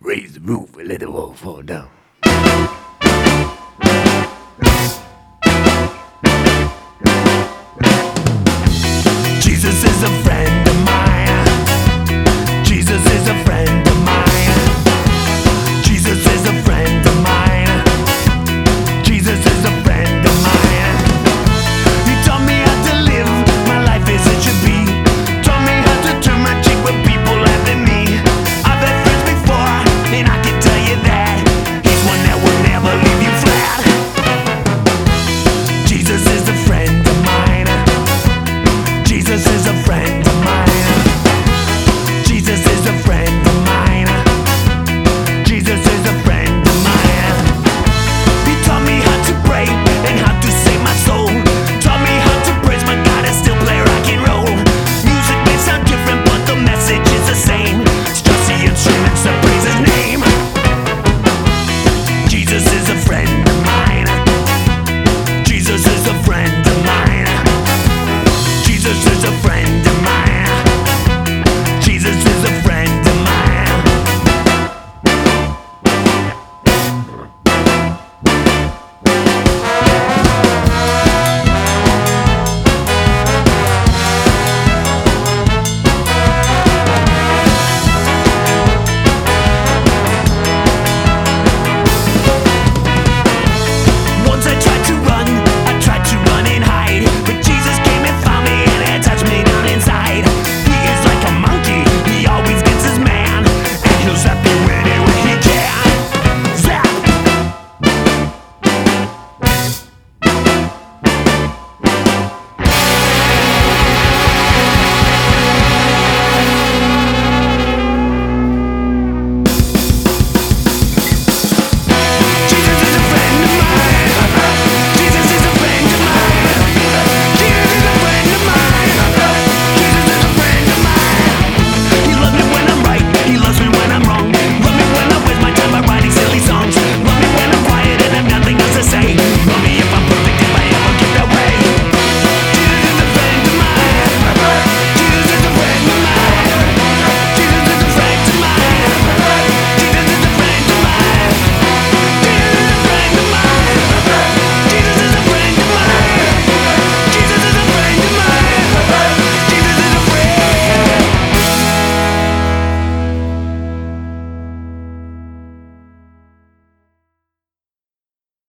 Raise the roof and let the wall fall down. Jesus is a friend of mine. Jesus is a friend of mine. Jesus is a friend of mine. Jesus is a friend of mine. He taught me how to live my life as it should be. Taught me how to turn my cheek when people laugh at me. I've had friends before, and I can tell you that he's one that will never leave you flat. Jesus is a friend of mine. Jesus is a friend of mine. Jesus is a friend of mine. Jesus is a friend of mine. He taught me how to pray and how to save my soul. Taught me how to praise my God and still play rock and roll. Music may sound different, but the message is the same. It's just the instruments that praise His name. Jesus is a friend of mine. Jesus is a friend of mine. Jesus is a friend of mine. Jesus is a friend of mine. Once I tried to run and hide, but Jesus came and found me and had touched me down inside. He is like a monkey, he always gets his man, and he'll zap you